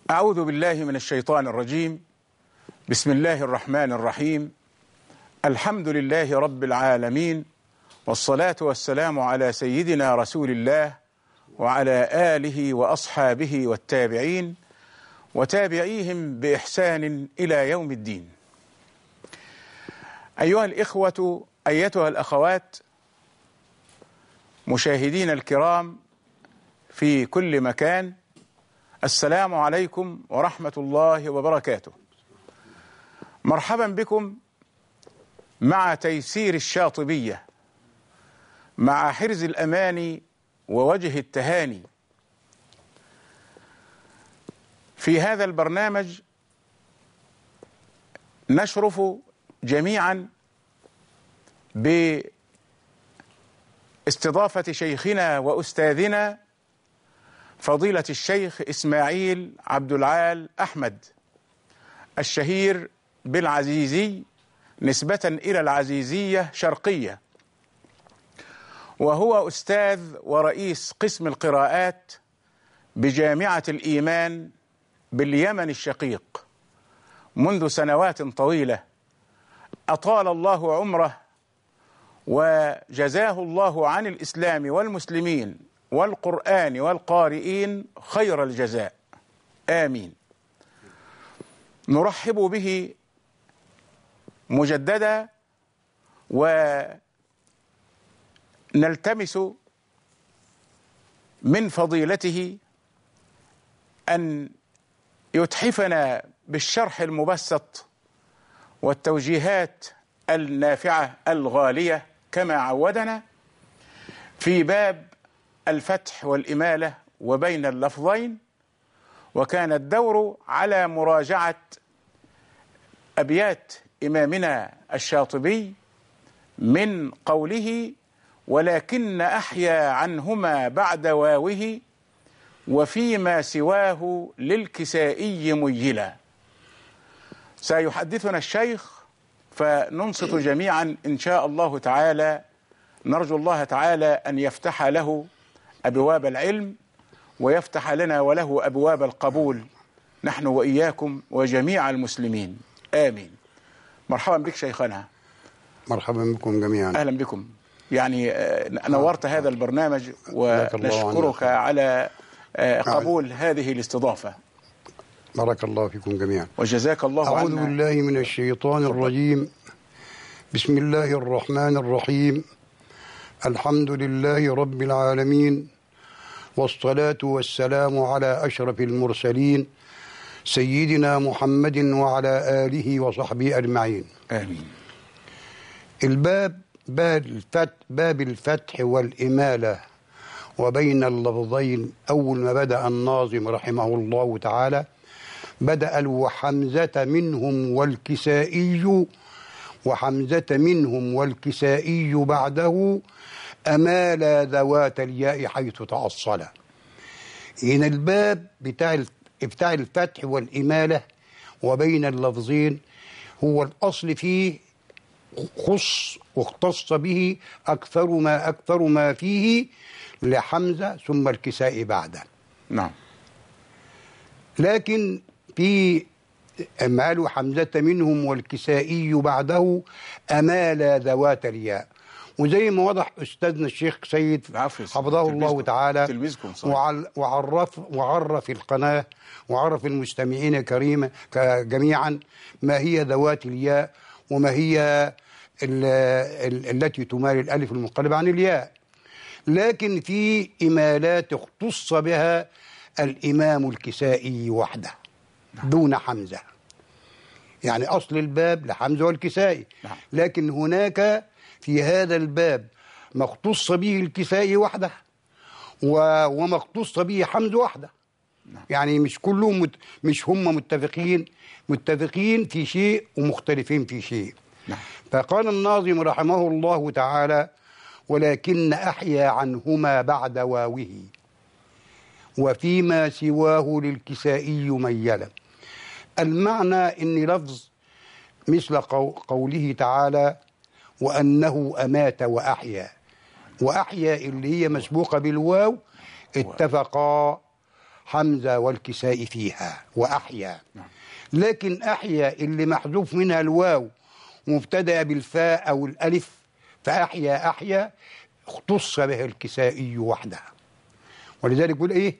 أعوذ بالله من الشيطان الرجيم. بسم الله الرحمن الرحيم. الحمد لله رب العالمين، والصلاة والسلام على سيدنا رسول الله وعلى آله وأصحابه والتابعين وتابعيهم بإحسان إلى يوم الدين. أيها الإخوة، أيتها الأخوات، مشاهدين الكرام في كل مكان، السلام عليكم ورحمة الله وبركاته. مرحبا بكم مع تيسير الشاطبية، مع حرز الأمان ووجه التهاني. في هذا البرنامج نشرف جميعا باستضافة شيخنا وأستاذنا فضيلة الشيخ إسماعيل عبد العال أحمد، الشهير بالعزيزي نسبة إلى العزيزية شرقية، وهو أستاذ ورئيس قسم القراءات بجامعة الإيمان باليمن الشقيق منذ سنوات طويلة. أطال الله عمره وجزاه الله عن الإسلام والمسلمين والقرآن والقارئين خير الجزاء، آمين. نرحب به مجددا ونلتمس من فضيلته أن يتحفنا بالشرح المبسط والتوجيهات النافعة الغالية كما عودنا في باب الفتح والإمالة وبين اللفظين. وكان الدور على مراجعة أبيات إمامنا الشاطبي من قوله: ولكن أحيا عنهما بعد واوه وفيما سواه للكسائي ميلا. سيحدثنا الشيخ فننصت جميعا إن شاء الله تعالى. نرجو الله تعالى أن يفتح له أبواب العلم ويفتح لنا وله أبواب القبول، نحن وإياكم وجميع المسلمين، آمين. مرحبا بك شيخنا. مرحبا بكم جميعا. أهلا بكم. يعني نورت هذا البرنامج ونشكرك على قبول هذه الاستضافة. بارك الله فيكم جميعا وجزاك الله عنا. أعوذ بالله من الشيطان الرجيم. بسم الله الرحمن الرحيم. الحمد لله رب العالمين، والصلاة والسلام على أشرف المرسلين سيدنا محمد وعلى آله وصحبه أجمعين، آمين. الباب باب الفتح والإمالة وبين اللفظين. أول ما بدأ الناظم رحمه الله تعالى بدأ وحمزة منهم والكسائي، وحمزة منهم والكسائي بعده أمال ذوات الياء حيث تأصل. هنا الباب بتاع الفتح والإمالة وبين اللفظين هو الأصل فيه خص واختص به أكثر ما فيه لحمزة ثم الكسائي بعده. نعم. لكن في أمال حمزة منهم والكسائي بعده أمال ذوات الياء، وزي ما وضح أستاذنا الشيخ سيد حفظه الله تعالى وعرف القناة وعرف المستمعين جميعا ما هي ذوات الياء وما هي التي تمال الألف المنقلب عن الياء. لكن في إمالات اختص بها الإمام الكسائي وحده دون حمزة، يعني أصل الباب لحمزة والكسائي، لكن هناك في هذا الباب ما اختص به الكسائي وحده وما اختص به حمزة وحده. يعني مش كلهم مش هم متفقين في شيء ومختلفين في شيء. فقال الناظم رحمه الله تعالى: ولكن أحيا عنهما بعد واوه وفيما سواه للكسائي ميلا. المعنى إن لفظ مثل قوله تعالى: وأنه أمات وأحيا، وأحيا اللي هي مسبوقة بالواو اتفقا حمزة والكسائي فيها وأحيا. لكن أحيا اللي محذوف منها الواو مبتدأ بالفاء أو الألف، فأحيا أحيا اختص بها الكسائي وحدها. ولذلك يقول إيه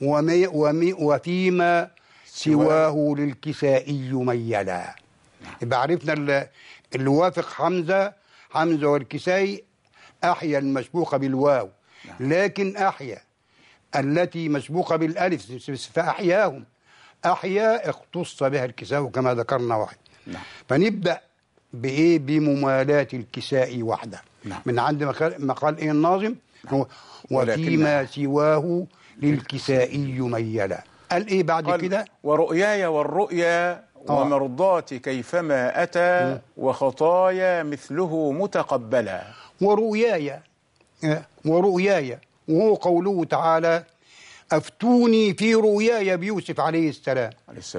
وفيما سواه للكسائي ميلا. يبقى عرفنا اللي وافق حمزة والكسائي أحيا المسبوقة بالواو، لكن أحيا التي مسبوقة بالألف فأحياهم أحيا اختص بها الكساء كما ذكرنا واحد. فنبدأ بإيه؟ بممالاة الكساء وحده. من عند ما قال إيه الناظم؟ وفيما سواه للكسائي ميلا. قال إيه بعد كده؟ ورؤياي والرؤيا ومرضات كيفما أتى وخطايا مثله متقبلا. ورؤياي وهو قوله تعالى أفتوني في رؤياي بيوسف عليه السلام.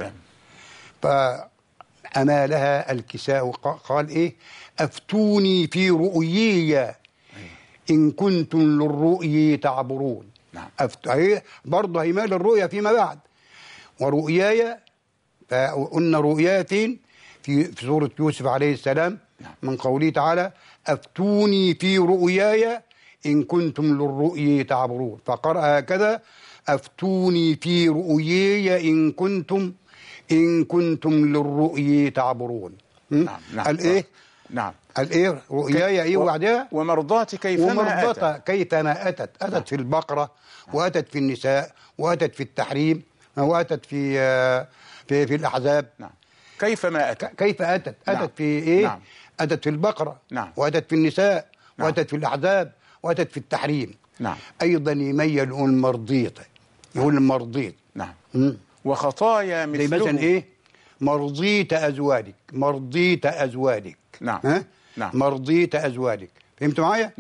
فأمالها الكساء قال إيه؟ أفتوني في رؤياي إن كنتم للرؤي تعبرون. برضه هيمال الرؤيا فيما بعد. ورؤياي فقلنا رؤياي فين؟ في سورة يوسف عليه السلام من قوله تعالى أفتوني في رؤياي إن كنتم للرؤي تعبرون. فقرأ هكذا أفتوني في رؤياي إن كنتم للرؤي تعبرون. قال إيه؟ قال إيه؟ رؤياي إيه وبعدها؟ ومرضات كيفما أتت في البقرة وأتت في النساء وأتت في التحريم وأتت في الأحزاب. كيفما أتت في إيه؟ أتت في البقرة وأتت في النساء وأتت في الأحزاب وأتت في التحريم. أيضا يميل يقول مرضيت. وخطايا مثله زي مثلا إيه؟ مرضيت أزواجك. مرضيت أزواجك. فهمت معايا؟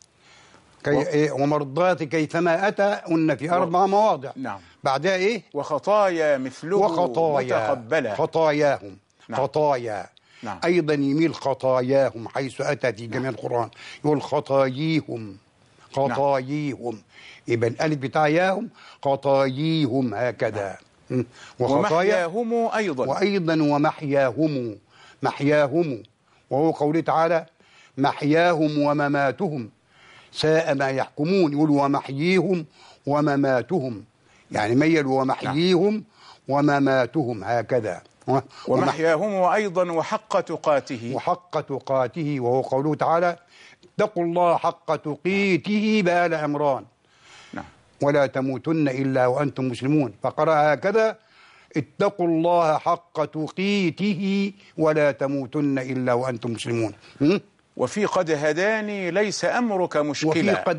ومرضات كيفما أتى قلنا في 4 مواضع. بعدها إيه؟ وخطايا مثله متقبلا. خطايا أيضا يميل خطاياهم حيث أتى في جميع القرآن. يقول خطاييهم. يبقى الألف بتاع ياهم خطاييهم هكذا. ومحياهم وأيضا ومحياهم وهو قوله تعالى محياهم ومماتهم ساء ما يحكمون. يقول ومحييهم ومماتهم، يعني ميل ومحييهم ومماتهم هكذا. ومحياهم أيضا وحق تقاته وهو قوله تعالى اتقوا الله حق تقاته بآل عمران ولا تموتن إلا وأنتم مسلمون. فقرأ هكذا اتقوا الله حق تقاته ولا تموتن إلا وأنتم مسلمون. وفي قد هداني ليس أمرك مشكلا. وفي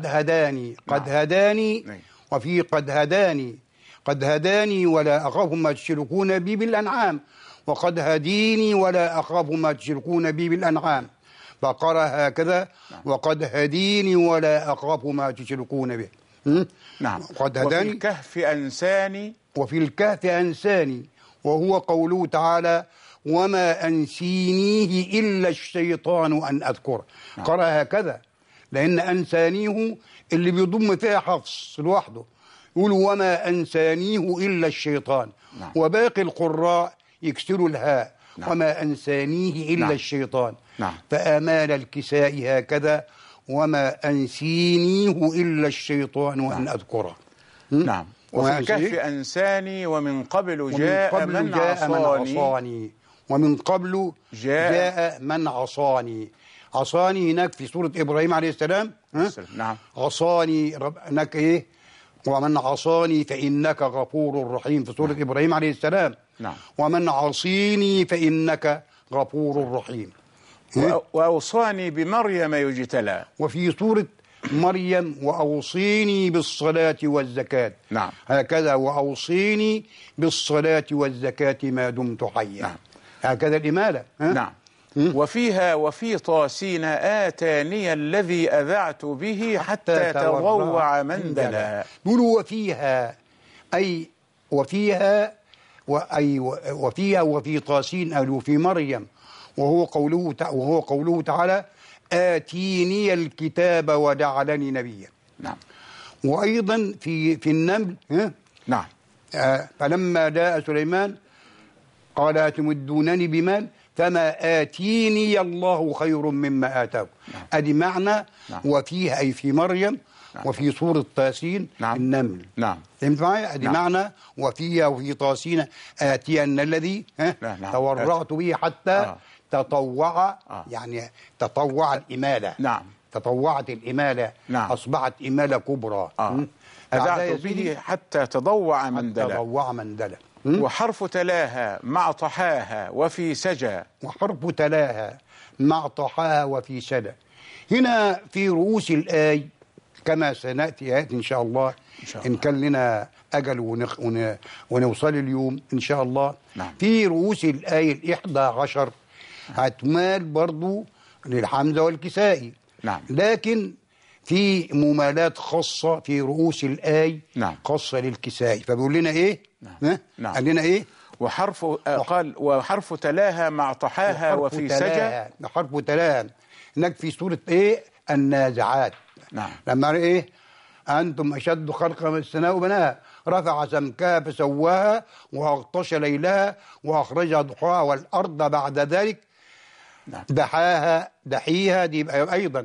قد هداني ولا أخاف ما تشركون بي بالأنعام وقد هديني ولا أخاف ما تشركون بي بالأنعام. فقرأ هكذا وقد هديني ولا أخاف ما تشركون به. قد هداني. وفي الكهف أنساني وهو قوله تعالى وما أنسينيه إلا الشيطان أن أذكره. قرأ هكذا لأن أنسانيه اللي بيضم فيها حفص لوحده يقول وما أنسانيه إلا الشيطان. وباقي القراء يكسروا الهاء وما أنسانيه إلا الشيطان. فآمال الكساء هكذا وما أنسينيه إلا الشيطان وأن أذكره. وفي الكهف أنساني ومن قبل جاء من عصاني. ومن قبل جاء من عصاني هناك في سورة إبراهيم عليه السلام. عصاني هناك إيه؟ ومن عصاني فإنك غفور رحيم في سورة إبراهيم عليه السلام. ومن عصيني فإنك غفور رحيم. وأوصاني بمريم يجتلى. وفي سورة مريم وأوصيني بالصلاة والزكاة. هكذا وأوصيني بالصلاة والزكاة ما دمت حيا. هكذا الإمالة. وفيها وفي طاسين آتاني الذي أذعت به حتى تضوع من دنا. يقولوا وفيها وفي طاسين قالوا في مريم وهو قوله تعالى آتيني الكتاب وجعلني نبيا. وأيضا في النمل فلما جاء سليمان قال أتمدونني بمال فما آتيني الله خير مما آتاكم. أدي معنى وفيه أي في مريم وفي سورة طاسين النمل. فهمت معايا؟ أدي معنى وفيه وفي طاسين آتين الذي تورعت به حتى تطوع يعني تطوع الإمالة. تطوعت الإمالة أصبحت إمالة كبرى. أذعت به حتى تضوع مندلة. تضوع مندلة. وحرف تلاها مع طحاها وفي سجى. وحرف تلاها مع طحاها وفي سجى. هنا في رؤوس الآي كما سنأتي آيات إن شاء الله إن كان لنا أجل ونوصل اليوم إن شاء الله. في رؤوس الآي 11 هتمال برضو للحمزة والكسائي. لكن في ممالات خاصة في رؤوس الآي خاصة للكسائي. فبيقول لنا إيه؟ قال لنا إيه؟ قال وحرف تلاها مع طحاها وفي سجى. حرف تلاها هناك في سورة إيه؟ النازعات. لما إيه؟ أنتم أشد خلقا من السماء بناها رفع سمكها فسواها وأغطش ليلها وأخرج ضحاها والأرض بعد ذلك دحيها دي يبقى أيضا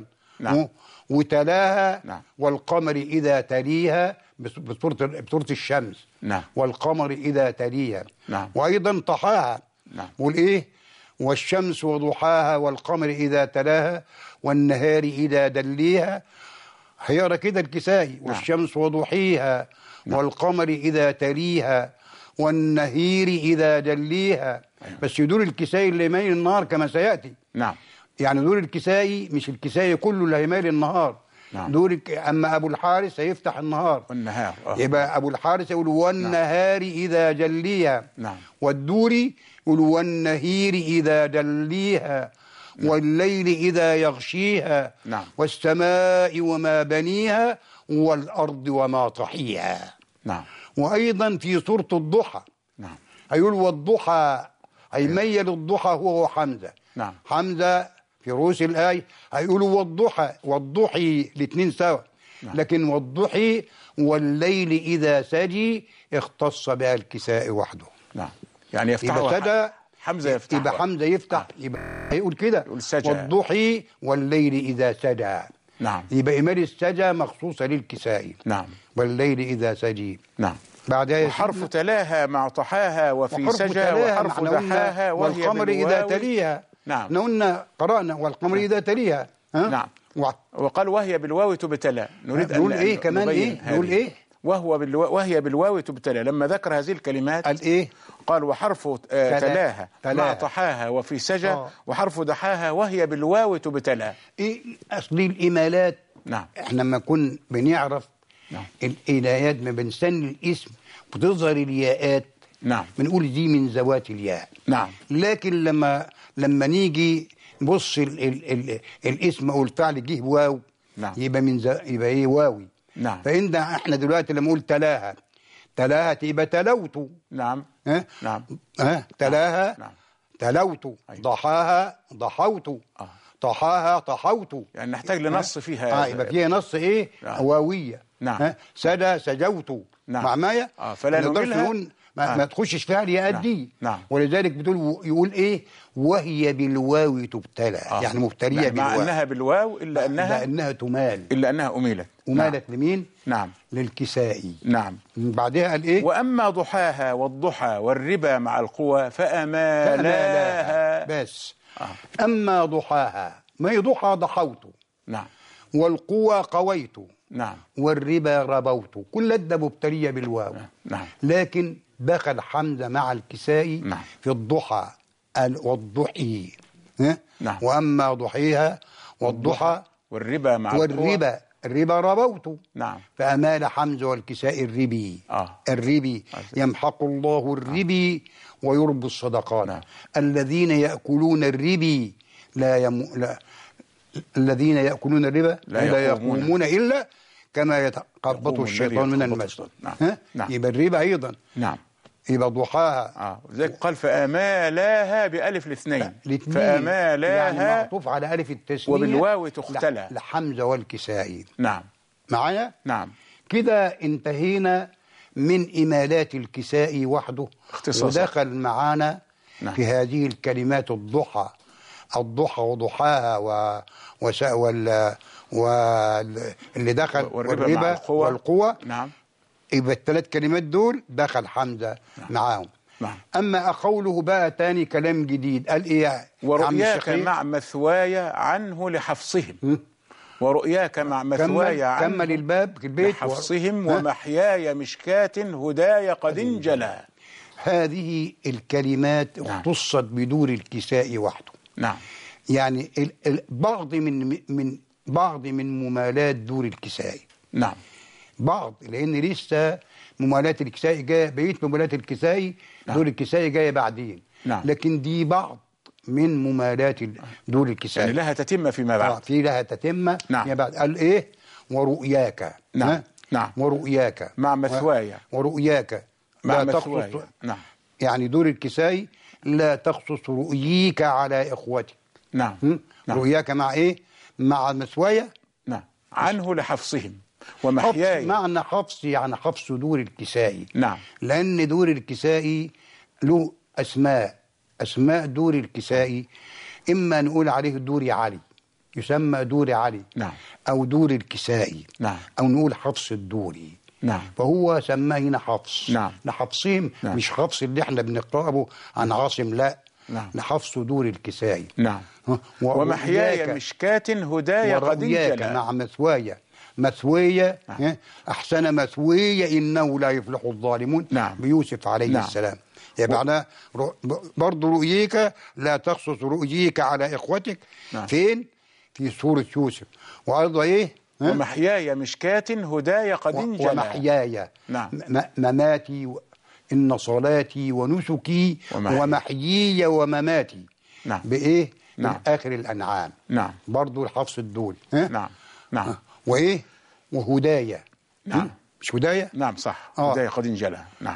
وتلاها والقمر إذا تليها بصورة الشمس. والقمر إذا تليها. وأيضا طحاها. والإيه؟ والشمس وضحاها والقمر إذا تلاها والنهار إذا دليها. هيقرا كده الكسائي والشمس وضحيها والقمر إذا تليها والنهير إذا دليها. بس يدور الكسائي اللي يميل النهار كما سيأتي. يعني دور الكسائي مش الكسائي كله اللي هيميل النهار. دور أما أبو الحارث هيفتح النهار والنهار. يبقى أبو الحارث يقول والنهار إذا جليها. والدوري يقول والنهير إذا دليها. والليل إذا يغشيها. والسماء وما بنيها والأرض وما طحيها. وأيضا في سورة الضحى هيقول والضحى هيميل الضحى هو حمزة. حمزة في رؤوس الآية هيقولوا والضحى والضحي الاثنين سوا. لكن والضحي والليل إذا سجي اختص بها الكساء وحده. يعني يفتح حمزة يفتح. يبقى حمزة يفتح يبقى هيقول كده والضحي والليل إذا سجى. يبقى إمال السجى مخصوصة للكساء. والليل إذا سجي. بعدها وحرف تلاها مع طحاها وفي سجى وحرف دحاها والقمر إذا تليها. احنا قلنا قرأنا والقمر إذا تليها. وقال وهي بالواو تبتلى. نريد نقول إيه كمان إيه؟ نقول إيه؟ وهي بالواو تبتلى. لما ذكر هذه الكلمات قال إيه؟ قال وحرف تلاها مع طحاها وفي سجى وحرف دحاها وهي بالواو تبتلى. إيه أصل الإمالات؟ إحنا لما كنا بنعرف الإلايات ما بنسن الاسم بتظهر الياءات. بنقول دي من ذوات الياء. لكن لما نيجي نبص الاسم او الفعل جه واو يبقى يبقى ايه واوي. فإن احنا دلوقتي لما نقول تلاها تبقى تلوت. تلاها تلوت. ضحاها ضحوت. طحاها طحوت. يعني نحتاج لنص فيها. يبقى فيها نص ايه واويه. سجى سجوت. مع معايا فلا نقول ما تخشش فيها الياءات دي. ولذلك يقول ايه وهي بالواو تبتلى. يعني مبتليه بالواو مع انها بالواو الا انها تمال الا انها امالت لمين؟ للكسائي. بعدها قال ايه واما ضحاها والضحى والربا مع القوى فامالاها. بس اما ضحاها ما هي ضحى ضحوت. والقوى قويت. والربا ربوت. كل ده مبتليه بالواو. لكن دخل حمزة مع الكسائي في الضحى والضحي. وأما ضحيها والضحى والربا مع الربا ربوت. فأمال حمزة والكسائي الربي. الربي يمحق الله الربي ويربي الصدقات. الذين يأكلون الربي الذين يأكلون الربا لا يقومون إلا كما يتقبضه الشيطان من المس. يبقى الربا أيضا. يبقى ضحاها. زي قال فأمالاها بألف الاثنين. فأمالاها يعني معطوف على ألف التسنية وبالواو تختلى لحمزة والكسائي. معايا؟ كده انتهينا من إمالات الكسائي وحده اختصاصا. ودخل معانا نعم. في هذه الكلمات الضحى وضحاها واللي دخل والربا والقوة. نعم. يبقى الثلاث كلمات دول دخل حمزة معاهم. نعم. أما قوله بقى تاني كلام جديد قال إيه يا عم ورؤياك الشيخ؟ مع مثواي عنه لحفصهم. ورؤياك مع مثواي عنه كمل الباب في البيت لحفصهم ومحياي مشكاة هداي قد انجلى. هذه الكلمات اختصت بدور الكساء وحده. نعم. يعني بعض من ممالات دور الكساء. نعم. بعض، لان لسه ممالات الكسائي جايه، بقيه ممالات الكسائي دور الكسائي جايه بعدين. نعم. لكن دي بعض من ممالات دور الكسائي، يعني لها تتمه فيما بعد. في لها تتمه. نعم. فيما بعد قال ايه؟ ورؤياك. نعم. نعم. ورؤياك مع مثواي. ورؤياك مع لا مثواي. تخصص. نعم. يعني دور الكسائي لا تخصص رؤيك على اخوتك. نعم. نعم. رؤياك مع ايه؟ مع مثواي. نعم. عنه لحفصهم ومحياي. معنى حفص يعني حفص دور الكسائي. نعم. لأن دور الكسائي له أسماء دور الكسائي. إما نقول عليه دور علي، يسمى دور علي. نعم. أو دور الكسائي. نعم. أو نقول حفص الدوري. نعم. فهو سماه هنا حفص. نعم. لحفصهم. نعم. مش حفص اللي احنا بنقرأه عن عاصم، لا. نعم. لحفص دور الكسائي. نعم. ومحياي مشكاة هداي قد انجلى. مع مثوية أحسن مثوية إنه لا يفلح الظالمون. نعم. بيوسف عليه السلام. يبقى أنا برضو رؤيك لا تخصص رؤيك على إخوتك. نعم. فين؟ في سورة يوسف. وأيضا إيه؟ ومحياي مشكاة هداي قد انجلى. ومحياي. نعم. مماتي إن صلاتي ونسكي ومحيي ومماتي. نعم. بإيه؟ نعم. آخر الأنعام. نعم. برضو الحفص الدول. نعم. نعم. وإيه؟ وهدايا. نعم. مش هدايا؟ نعم صح. هدايا قد انجلى. نعم.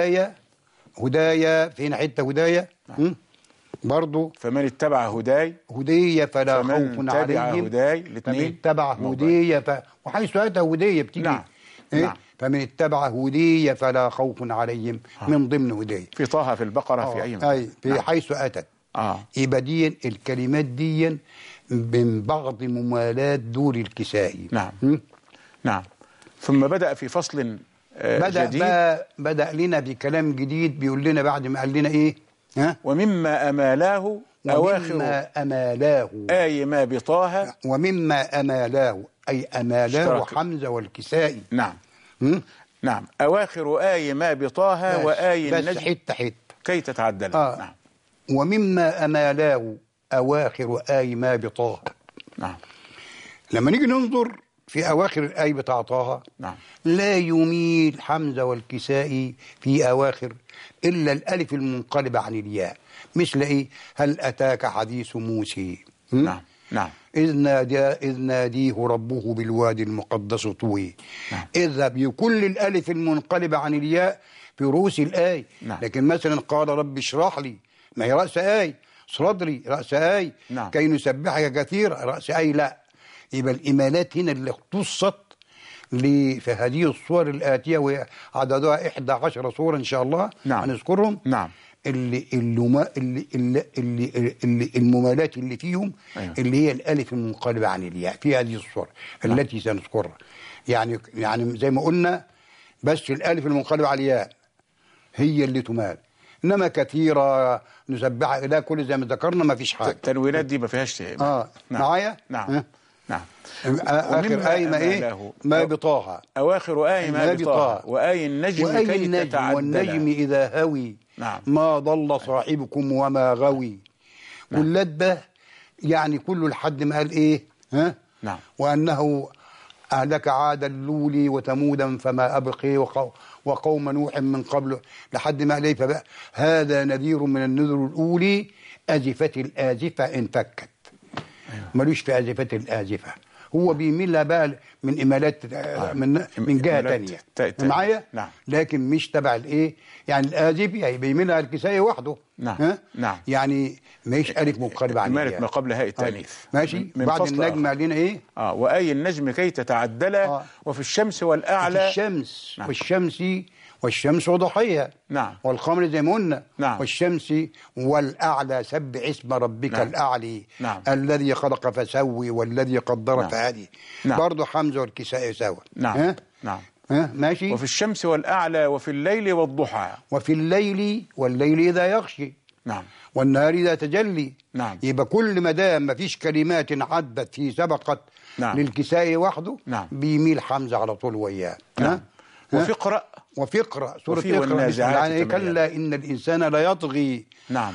وهدايا فين حتة هدايا؟ نعم. برضو فمن اتبع هدية فلا خوف عليهم. فمن اتبع هدية وحيث أتى هدية بتيجي. نعم. إيه؟ نعم. فمن اتبع هدية فلا خوف عليهم من ضمن هدية. في طه في البقرة في أي مكان. أي في نعم. حيث أتت. يبقى دي الكلمات دي من بعض ممالات دور الكسائي. نعم. نعم. ثم بدأ في فصل جديد. بدأ لنا بكلام جديد بيقول لنا بعد ما قال لنا إيه؟ ومما أمالاه آي ما بطه. ومما أمالاه أي أمالاه حمزة والكسائي. نعم. نعم. أواخر آي ما بطه وآي النجم حتة كي تتعدل. نعم. ومما أمالاه أواخر آي ما بطه. نعم. لما نيجي ننظر في أواخر الآي بتاع طه. نعم. لا يميل حمزة والكسائي في أواخر إلا الألف المنقلبة عن الياء. مثل إيه؟ هل أتاك حديث موسى. نعم. نعم. إذ ناديه ربه بالوادي المقدس طوي. نعم. إذا بكل الألف المنقلبة عن الياء في رؤوس الآي. نعم. لكن مثلا قال رب اشرح لي، ما هي رأس آي. صدري رأس آي. نعم. كي نسبحك كثيرا رأس آي. لا، يبقى الإمالات هنا اللي اختصت في هذه الصور الآتية وعددها 11 صورة إن شاء الله. نعم. هنذكرهم. نعم. الممالات اللي فيهم. أيوة. اللي هي الألف المنقلبة عن الياء في هذه الصور التي سنذكرها. يعني زي ما قلنا، بس الألف المنقلبة على الياء هي اللي تمال، إنما كثيرة نسبح لا كل زي ما ذكرنا ما فيش حاجة. التنوينات دي ما فيهاش. نعم. معايا؟ نعم. نعم. آخر آية ما إيه؟ ما بطاها. أواخر آية ما بطاها وآي النجم كي تتعدل. والنجم إذا هوي. نعم. ما ضل صاحبكم وما غوي. نعم. كل ده يعني كله لحد ما قال إيه؟ نعم. وأنه أهلك عادا لولي وثمودا فما أبقي وقوم نوح من قبل لحد ما قال إيه؟ فبقى هذا نذير من النذر الأولي أزفت الآزفة إن فكت. أيوة. ملوش في أزفت الآزفة، هو بيميلها بقى من إمالات من جهة تانية. معايا؟ نعم. لكن مش تبع الإيه؟ يعني الآزف يعني بيميلها الكسائي وحده. نعم. نعم. يعني مش ألف منقلبة عن إمالة ما قبل هاء التأنيث. ماشي. بعد النجم علينا إيه؟ وآي النجم كي تتعدل. وفي الشمس والأعلى. في الشمس. نعم. والشمس والشمس وضحيها. نعم. والقمر زي ما قلنا. نعم. والشمس والأعلى سبح اسم ربك نعم. الأعلى. نعم. الذي خلق فسوي والذي قدر نعم. فهدي. نعم. برضه حمزة والكساء سوا. نعم. ها؟ نعم. ها ماشي. وفي الشمس والأعلى وفي الليل والضحى. وفي الليل والليل إذا يغشي. نعم. والنهار إذا تجلي. نعم. يبقى كل ما دام ما فيش كلمات عدت في سبقت نعم. للكساء وحده نعم. بيميل حمزة على طول وياه. نعم. وفي اقرأ. وفي اقرأ سورة وفي اقرأ والنازعات يعني تميلا. كلا إن الإنسان لا يطغي. نعم.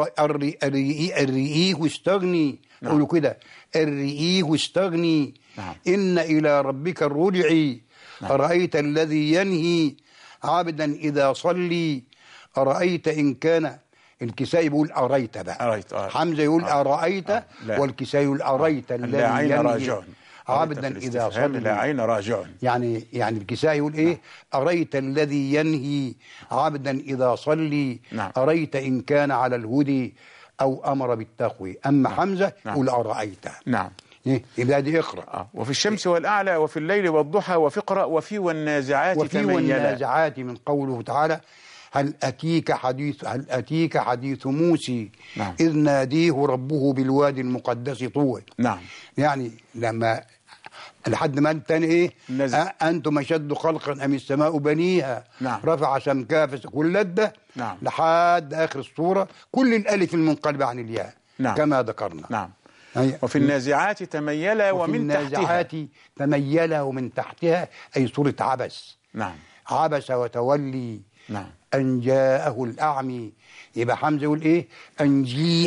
الرئيه استغني. نعم. قولوا كده الرئيه استغني. نعم. إن إلى ربك الرجع. نعم. أرأيت الذي ينهي عبدا إذا صلي. أرأيت إن كان الكسائي بيقول أريت بقى. أريت. حمزة يقول أرأيت. والكسائي يقول أريت الذي لا عين ينهي راجع عبدا إذا صلي. لا عين راجع. يعني الكسائي يقول إيه؟ أريت الذي ينهي عبدا إذا صلي. نعم. أريت إن كان على الهدي أو أمر بالتقوى. أما حمزة يقول أرأيت. نعم. يبقى دي اقرأ. وفي الشمس والأعلى وفي الليل والضحى وفي اقرأ وفي والنازعات وفي تميلا. والنازعات من قوله تعالى هل أتيك حديث موسى. نعم. إذ ناديه ربه بالوادي المقدس طوى. نعم. يعني لما لحد ما الثاني ايه النزع. انتم اشد خلقا ام السماء بنيها. نعم. رفع سمكها كل ده. نعم. لحد اخر السوره كل الالف المنقلبه عن الياء. نعم. كما ذكرنا. نعم. وفي النازعات تميلا ومن تحتها. النازعات تميلا ومن تحتها أي سورة عبس. نعم. عبس وتولي. نعم. أن جاءه الأعمي. يبقى حمزة يقول إيه أن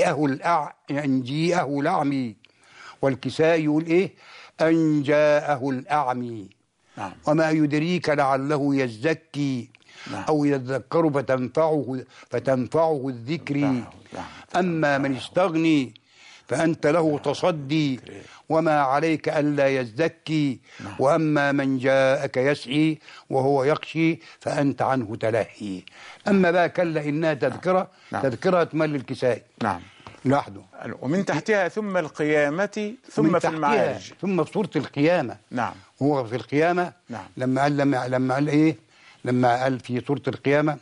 جيءه الأعمي. والكسائي يقول إيه أن جاءه الأعمي. نعم. وما يدريك لعله يزكي. نعم. أو يذكر فتنفعه الذكر. نعم. أما من استغني فأنت له تصدي وما عليك ألا يزكي. نعم. وأما من جاءك يسعي وهو يخشي فأنت عنه تلهي. أما بقى كلا إنها تذكرة. نعم. تذكرة تمل الكسائي. نعم. لوحده. ومن تحتها ثم القيامة ثم في المعارج. ثم في سورة القيامة. نعم. هو في القيامة. نعم. لما قال إيه لما قال في سورة القيامة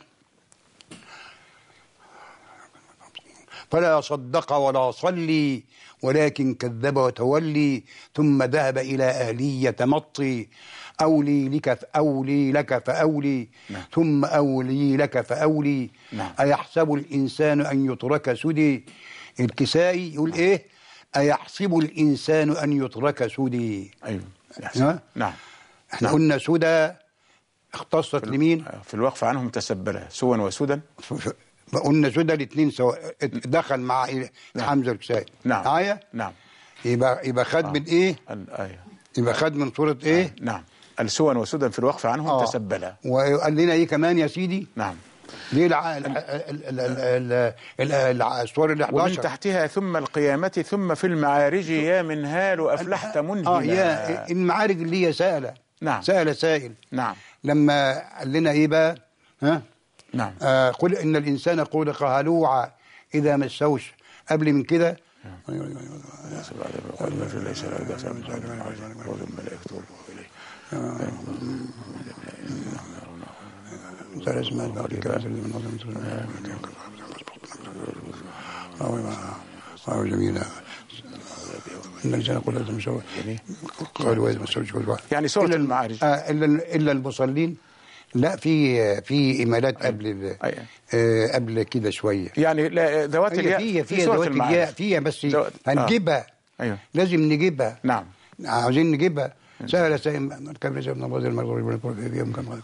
فلا صدق ولا صلي ولكن كذب وتولي ثم ذهب إلى أهله يتمطي. أولي لك فأولي. نعم. ثم أولي لك فأولي. نعم. أيحسب الإنسان أن يترك سدي. الكسائي يقول إيه أيحسب الإنسان أن يترك سدي. أيوه. نعم. احنا قلنا سدى اختصت لمين؟ في الوقف عنهم تسبلة سوا وسودا. قلنا سدى الاثنين سواء دخل مع حمزة الكسائي. نعم. معايا؟ نعم. يبقى خد من ايه؟ يبقى خد من صورة ايه؟ نعم. السوا وسودا في الوقف عنهم تسبلة. وقال لنا ايه كمان يا سيدي؟ نعم. ليه الصور ال 11 ومن تحتها ثم القيامة ثم في المعارج يا منهال أفلحت منهلا. يا المعارج اللي هي سائلة. نعم. سائل سائل. نعم. لما قال لنا ايه بقى؟ ها؟ نعم. قل إن الإنسان خلق هلوعا إذا مسوش. قبل من كده جميلة. يعني سورة المعارج إلا المصلين. لا في إيمالات قبل كده شوية. يعني ذوات الياء في سورة المعارج فيها بس هنجيبها. أيوه. لازم نجيبها. نعم. عاوزين نجيبها. سهل سائل كم جاب نبض المغرب يوم كان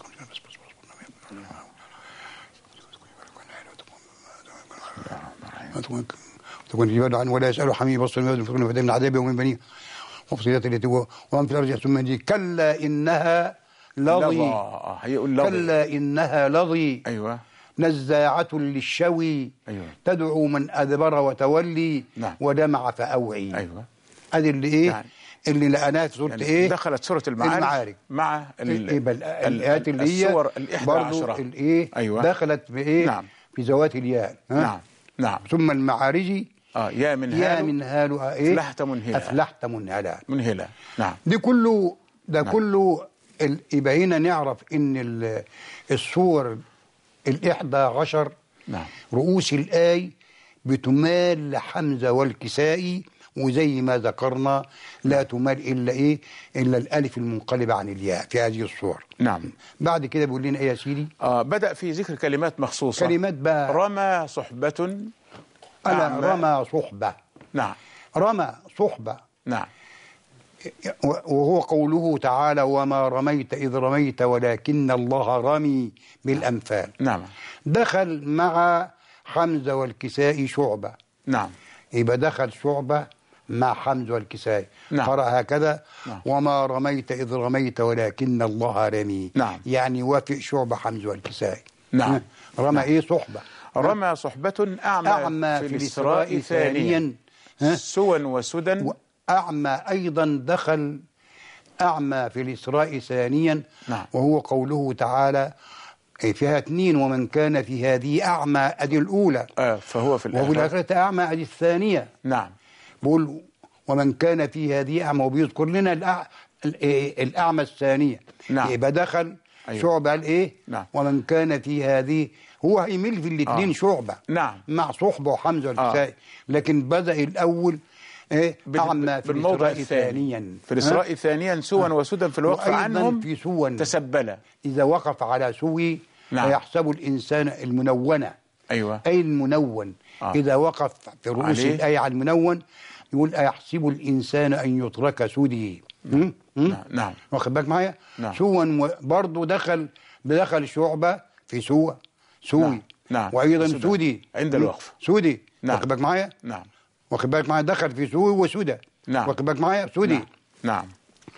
تكون يبعد عنه ولا يسأله حميم بصر الموت من عذابه ومن بنيه وفصيلات التي هو ومن في الأرض ثم دي كلا إنها لظي. كلا إنها لظي. أيوة. نزاعة للشوي. أيوة. تدعو من أدبر وتولي. نعم. ودمع فأوعي. أيوة. هذه اللي إيه يعني اللي لقناها في سورة يعني إيه دخلت سورة المعارج مع الآيات اللي هي السور ال11 الإيه. أيوة. دخلت بإيه. نعم. في ذوات الياء. نعم. نعم. ثم المعارج يا منهال إيه؟ أفلحت منهلا. أفلحت منهلا. منهلا. نعم. ده كله نعم. كله يبقى هنا نعرف ان الصور 11 نعم. رؤوس الآي بتمال لحمزة والكسائي، وزي ما ذكرنا لا تمال إلا إيه؟ إلا الألف المنقلبة عن الياء في هذه الصور. نعم. بعد كده بيقول لنا إيه يا سيدي؟ بدأ في ذكر كلمات مخصوصة. كلمات بقى. رمى صحبة. رمى صحبة. نعم. رمى صحبة. نعم. وهو قوله تعالى: وما رميت إذ رميت ولكن الله رمي بالأنفال. نعم. دخل مع حمزة والكسائي شعبة. نعم. يبقى دخل شعبة مع حمزة والكسائي. نعم. قرأ هكذا: نعم. وما رميت إذ رميت ولكن الله رمي. نعم. يعني وافق شعبة حمزة والكسائي. نعم. رمى نعم. إيه؟ صحبة. رمى صحبة أعمى في الإسراء ثانيا سوى وسدى. أعمى أيضا دخل أعمى في الإسراء ثانيا. نعم. وهو قوله تعالى فيها 2: ومن كان في هذه أعمى أدي الأولى فهو في الآخرة. وفي الآخرة أعمى أدي الثانية. نعم. بقول ومن كان في هذه أعمى، وبيذكر لنا الأعمى الثانية. نعم. يبقى دخل أيوه. شعبة قال إيه؟ نعم. ومن كان في هذه، هو هيميل في الاثنين شعبة. نعم. مع صحبة وحمزة والكسائي. لكن بدأ الأول إيه؟ أعمى في بالموضع الإسراء ثانيا. في الإسراء ثانيا سوى وسدى في الوقف عنهم في سوى تسبلا. إذا وقف على سوي نعم. فيحسب الإنسان المنونة. أيوة. أي المنون. إذا وقف في رؤوس الآية على المنون يقول: أيحسب الإنسان أن يترك سدي. نعم. واخد بالك معايا؟ نعم. سوى برضه دخل شعبة في سوى سوي. نعم. وأيضا سودي عند الوقف. سودي. نعم. واخد بالك معايا؟ نعم. واخد بالك معايا؟ دخل في سوي وسودة. نعم. واخد بالك معايا؟ سودي. نعم. نعم.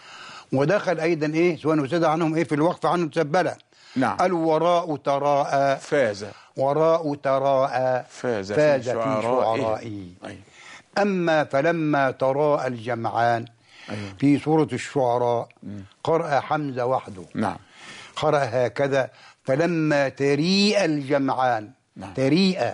ودخل أيضا إيه؟ سوى وسودة عنهم إيه؟ في الوقف عنهم تسبلة. نعم. الوراء تراءى فاز. وراء تراءى فاز في شعرائه. أما فلما تراءى الجمعان في سورة الشعراء قرأ حمزة وحده. نعم. قرأ هكذا: فلما تريء الجمعان. نعم. تريء.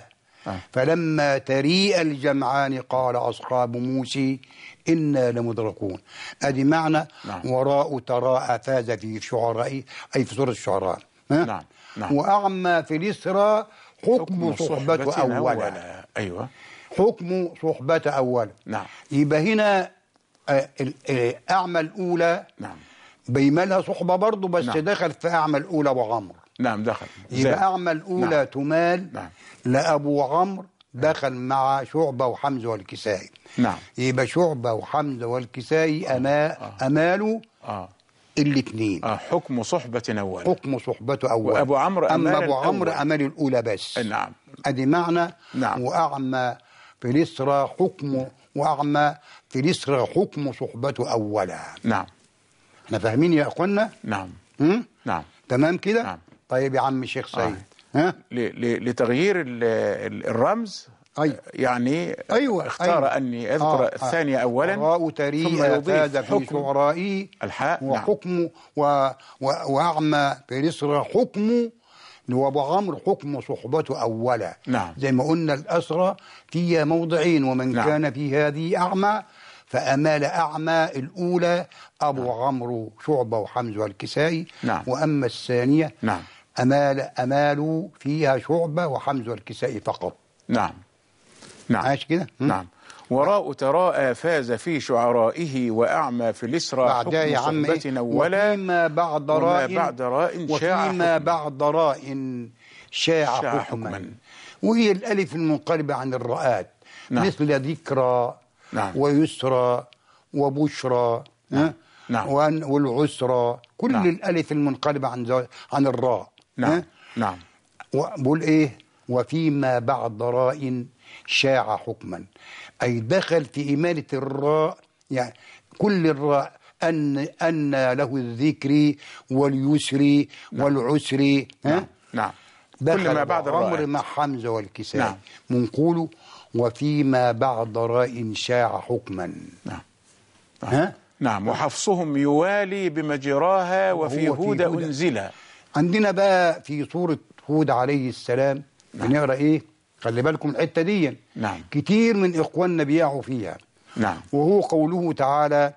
فلما تريء الجمعان قال أصحاب موسى إنا لمدركون. أدي معنى وراء تراءى فاز في شعراء، أي في سورة الشعراء. نعم. نعم. وأعمى في الإسراء حكم صحبة أولا. أيوة. حكم صحبة أولا. نعم. يبقى هنا أعمى الأولى نعم بيملها صحبة برضه، بس نعم. دخل في أعمى الأولى أبو عمرو. نعم دخل. يبقى أعمى الأولى نعم. تمال نعم. لأبو عمرو دخل مع شعبة وحمزة والكسائي. نعم. يبقى شعبة وحمزة والكسائي أمالوا الاثنين. حكم صحبة أول. حكم صحبة أول. وأبو عمرو أما أبو عمرو أمال الأولى بس. نعم. أدي معنى. نعم. وأعمى في الإسرى حكم، وأعمى في الإسرى حكم صحبة أولا. نعم. احنا فاهمين يا أخوانا؟ نعم. نعم. تمام كده؟ نعم. طيب يا عم الشيخ سيد. ها؟ لتغيير الرمز. أيوة. يعني أيوة. اختار أني أذكر الثانية أولا راء تريء فاز في شعرائي الحاء. وحكم وأعمى في الإسرى حكم، وأبو عمرو حكم صحبته أولا. نعم. زي ما قلنا الأسرى فيها موضعين: ومن نعم. كان في هذه أعمى فأمال أعمى الأولى أبو عمرو شعبة وحمزة والكسائي. نعم. وأما الثانية نعم. أمال فيها شعبة وحمزة والكسائي فقط. نعم. نعم. عايش كده؟ نعم. وراء تراءى فاز في شعرائه وأعمى في الإسرى حكم صحبة أولا. وفيما بعد راء شاع حكما. وهي الألف المنقلبة عن الراءات. نعم. مثل ذكرى. نعم. ويسرى وبشرى. نعم. نعم. والعسرى كل نعم. الألف المنقلبة عن الراء. نعم. نعم. بقول إيه؟ وفيما بعد راء شاع حكما، أي دخل في إمالة الراء، يعني كل الراء أن له الذكر واليسر والعسر. نعم. نعم. دخل كل ما بعد الراء مع حمزة والكسائي. نعم. منقول وفيما بعد راء شاع حكما. نعم. ها؟ نعم. وحفصهم يوالي بمجراها وفي هود أنزلا. عندنا بقى في سورة هود عليه السلام بنقرأ إيه؟ خلي بالكم الحتة دي. نعم. كتير من إخواننا بيقعوا فيها. نعم. وهو قوله تعالى: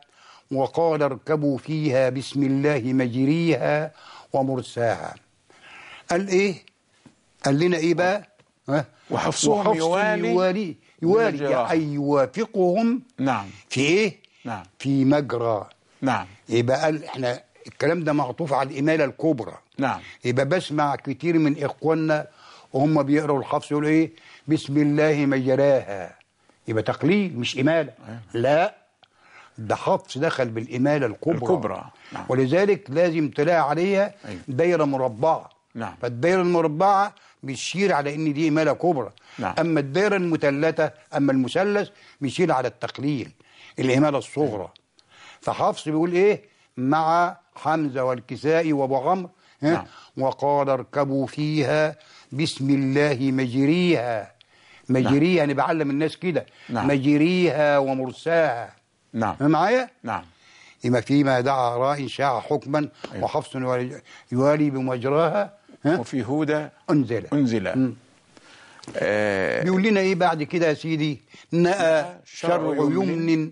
وقال اركبوا فيها بسم الله مجريها ومرساها. قال إيه؟ قال لنا إيه بقى؟ وحفصهم يوالي أي يوافقهم. نعم. في إيه؟ نعم. في مجرى. نعم. يبقى قال إحنا الكلام ده معطوف على الإمالة الكبرى. نعم. يبقى بسمع كتير من إخواننا وهم بيقروا الحفص يقولوا إيه؟ بسم الله مجراها. يبقى تقليل مش إمالة. لا، ده حفص دخل بالإمالة الكبرى. نعم. ولذلك لازم تلاقي عليها دايرة مربعة. نعم. فالدايرة المربعة بيشير على إن دي إمالة كبرى. نعم. أما الدايرة المثلثة، أما المثلث بيشير على التقليل، الإمالة الصغرى. فحفص بيقول إيه؟ مع حمزة والكسائي وأبو عمرو. نعم. وقال اركبوا فيها بسم الله مجريها. مجريها أنا بعلم الناس كده. نعم. مجريها ومرساها. نعم. معايا؟ نعم. يبقى فيما دعا راء شاع حكما. وحفص يوالي بمجراها. وفي هدى أنزل. بيقول لنا ايه بعد كده يا سيدي؟ نأى شرع يمن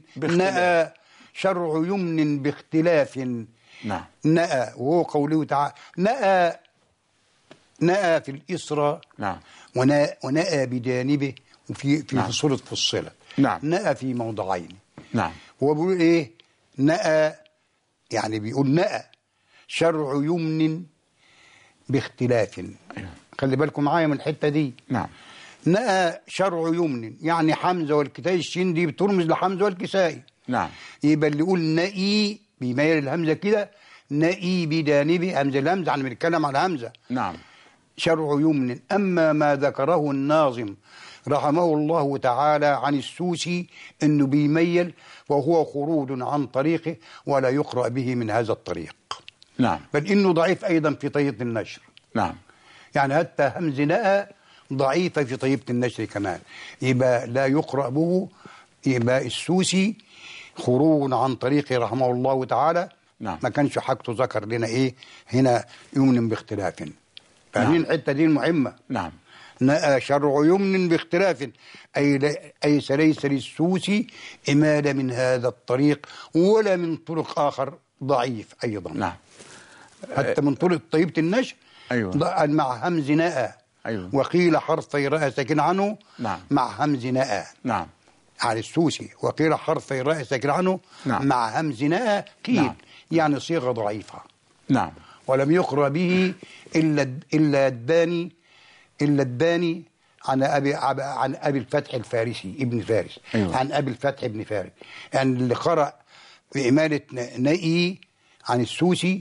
باختلاف. نعم. نأى وهو قوله تعالى نأى في الإسرى. نعم. ونأى بجانبه في نعم. سورة فصلت. نعم. نأى في موضعين. نعم. هو بيقول ايه؟ نأى يعني بيقول نأى شرع يمن باختلاف. خلي بالكم معايا من الحته دي. نعم. نأى شرع يمن يعني حمزه والكسائي، الشين دي بترمز لحمزه والكسائي. نعم. يبقى اللي يقول نأي بيميل الهمزه كده، نأي بجانبه همزه الهمزه، يعني بنتكلم على همزه. نعم. شرع يمن. اما ما ذكره الناظم رحمه الله تعالى عن السوسي انه بيميل وهو خروج عن طريقه ولا يقرأ به من هذا الطريق. نعم. بل انه ضعيف ايضا في طريقه النشر. نعم. يعني حتى همز نأى ضعيفة في طريقة النشر كمان، يبقى لا يقرأ به. يبقى السوسي خروج عن طريقه رحمه الله تعالى. نعم. ما كانش حاجته ذكر لنا ايه هنا يمن باختلاف. فاهمين الحتة دي المهمة؟ نعم. نأى شرع يمن باختلاف أي ليس للسوسي إمالة من هذا الطريق ولا من طرق آخر ضعيف أيضا. نعم. حتى من طرق طيبة النشر. أيوة. مع همز نأى. أيوة. وقيل حرفي راء ساكن عنه. نعم. مع همز نأى. نعم. على السوسي وقيل حرفي راء ساكن عنه. نعم. مع همز نأى كيد. نعم. يعني صيغة ضعيفة. نعم. ولم يقرأ به إلا الداني عن أبي الفتح الفارسي ابن فارس. أيوة. عن أبي الفتح ابن فارس. يعني اللي قرأ بإمالة نائي عن السوسي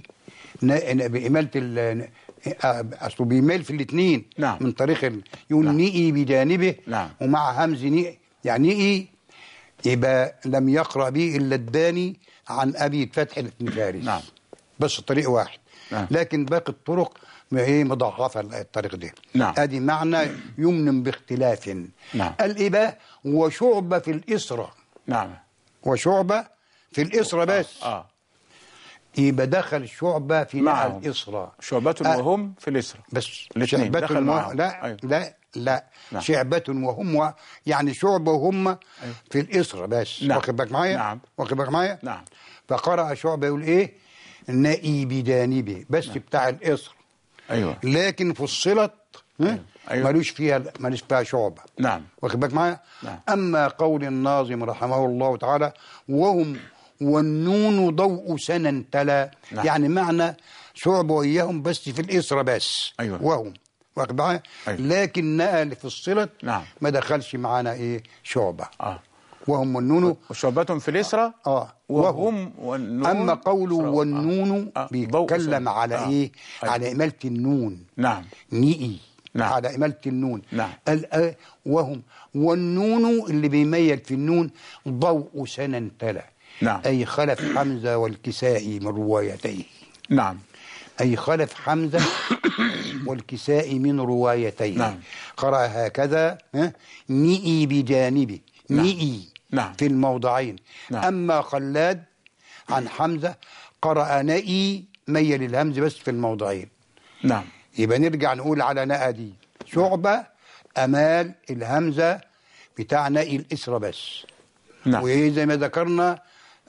بإمالة أصله بيميل في الاثنين. نعم. من طريق يقول نعم. نئي بجانبه. نعم. ومع همز نئي يعني نئي، يبقى لم يقرأ به إلا الداني عن أبي الفتح ابن فارس. نعم. بس طريق واحد. نعم. لكن باقي الطرق هي مضاعفة الطريق دي. نعم. ادي معنى يمن باختلاف. نعم. الإباء وشعبة في الإسرة. نعم. وشعبة في الإسرة بس. يبقى دخل شعبة في مع الإسرة. شعبة وهم في الإسرة بس. شعبة لا. أيوة. لا. نعم. شعبة وهم يعني شعبة وهم أيوة. في الإسرة بس. نعم. واخد بالك معايا؟ نعم. واخد بالك معايا؟ نعم. فقرأ شعبة يقول إيه؟ نائي بجانبه بس. نعم. بتاع الإسرة. أيوة. لكن فصلت أيوة. ملوش فيها شعبة. نعم. واخد بالك معايا؟ نعم. أما قول الناظم رحمه الله تعالى وهم والنون ضوء سنة تلا. نعم. يعني معنى شعبة وإياهم بس في الإسرة بس. أيوة. وهم واخد معايا؟ أيوة. لكن نقل في الصلة. نعم. ما دخلش معانا إيه شعبة. وهم والنون وشعبة في الإسرة. وهم والنون. أما قوله والنون بيتكلم على إيه؟ على إمالة النون. نعم. نئي. نعم. على إمالة النون. نعم. وهم والنون اللي بيميل في النون ضوء سنة تلا. نعم. أي خلف حمزة والكسائي من روايتيه. نعم. أي خلف حمزة والكسائي من روايتيه. نعم. قرأ هكذا نئي بجانبه. نعم. نئي. نعم. في الموضعين. نعم. أما خلاد عن حمزة قرأ نئي ميل الهمز بس في الموضعين. نعم. يبقى نرجع نقول على نأى دي شعبة أمال الهمزة بتاع نئي الإسرة بس. نعم. وزي ما ذكرنا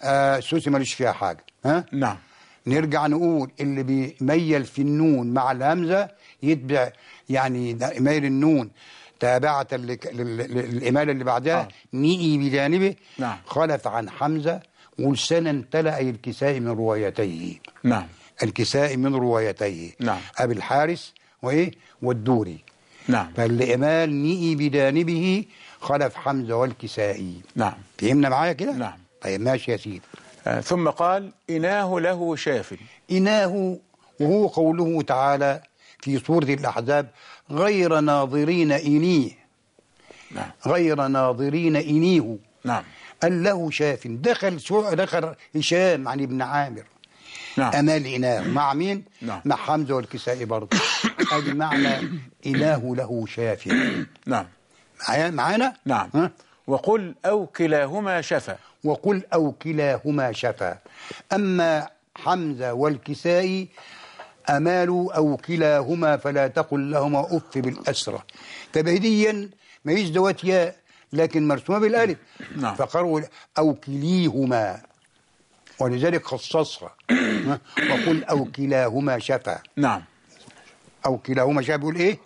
السوسي ماليش فيها حاجة. ها؟ نعم. نرجع نقول اللي بيميل في النون مع الهمزة يتبع، يعني ميل النون تابعة للإمالة اللي بعدها نيئي بجانبه. نعم. خلف عن حمزة ولسانا تلا أي الكسائي من روايتيه. نعم. الكسائي من روايتيه. نعم. أبي الحارس والدوري. نعم. فالإمال نيئي بجانبه خلف حمزة والكسائي. نعم. فهمنا معايا كده؟ نعم. طيب ماشي يا سيدي. ثم قال إناه له شاف. إناه وهو قوله تعالى في سورة الأحزاب غير ناظرين إنيه. نعم. غير ناظرين إنيه. نعم. قال له شاف. دخل هشام عن ابن عامر. نعم. أمال إناه مع مين؟ نعم. مع حمزة والكسائي برضه. أدي معنى إناه له شاف. نعم. معانا؟ نعم. ها؟ وقل أو كلاهما شفا. وقل أو كلاهما شفا. أما حمزة والكسائي أمالوا أو كلاهما فلا تقل لهما أف بالأسرة. تبهيديا ما هيش دوات ياء لكن مرسومة بالألف. نعم. فقالوا أو كليهما ولذلك خصصها. وقل أو كلاهما شفا. نعم. أو كلاهما شفا بيقول إيه؟